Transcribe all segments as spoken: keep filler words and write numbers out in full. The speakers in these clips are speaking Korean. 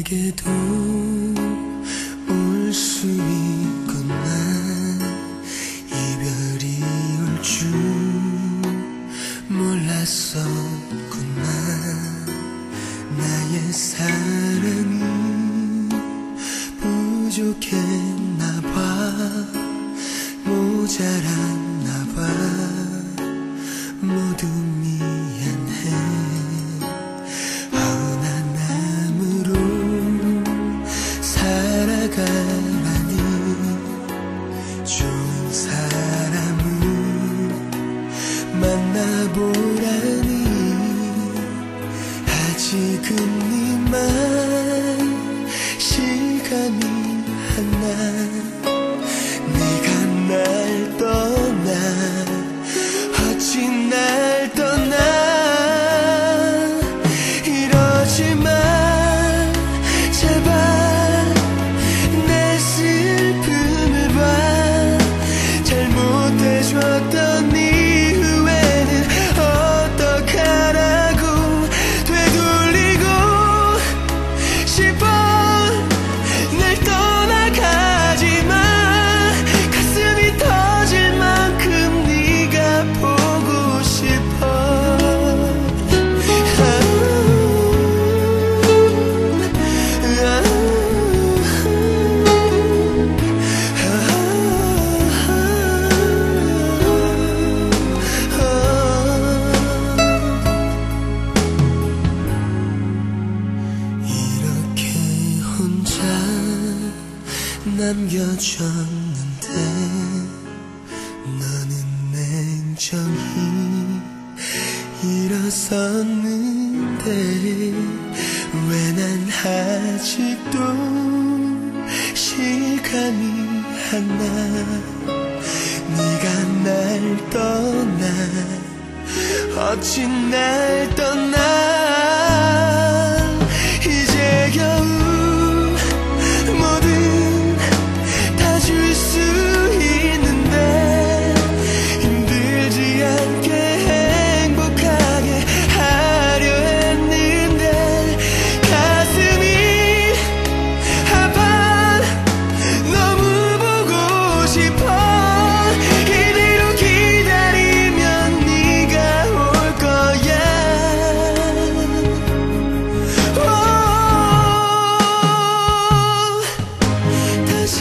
내게도 올 수 있구나. 이별이 올 줄 몰랐었구나. 나의 사랑이 부족했나봐. 모자랐나봐. 모두 미안해. 허나남으로 살아가라니. 좋은 사람을 만나보라니. 아직은 네만 실감이 안 나. 네가 날 떠나. 어찌 날 떠나. 이러지마 제발. 내 슬픔을 봐. 잘못해줬던 이후에는 어떡하라고. 되돌리고 싶어. 날 떠나가지마. 가슴이 터질 만큼 네가 보고 싶어. 이렇게 혼자 남겨줬는데 너는 냉정히 일어섰는데 왜 난 아직도 실감이 안 나. 네가 날 떠나. 어찌 날 떠나. 이제 겨우 뭐든 다 줄 수 있는데 힘들지 않게 행복하게 하려 했는데 가슴이 아파. 너무 보고 싶어. 이대로 기다리면 네가 올 거야. 오, 다시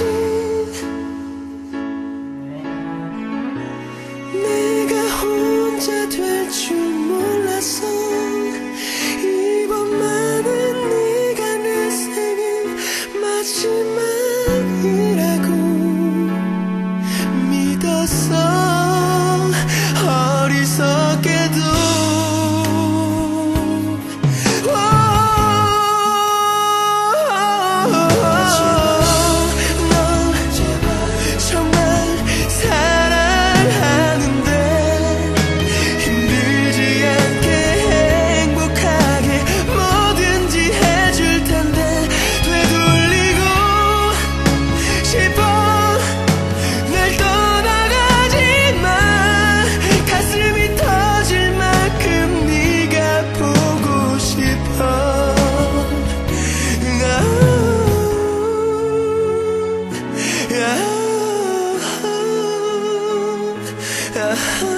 내가 혼자 될 줄 몰랐어. 이번만은 네가 내 생엔 마지막이라고 믿었어. 어리석게도. 널 정말 사랑하는데 힘들지 않게 행복하게 뭐든지 해줄 텐데 되돌리고 싶어. 날 떠나가지마. 가슴이 터질 만큼 네가 보고 싶어. 아, 아, 아.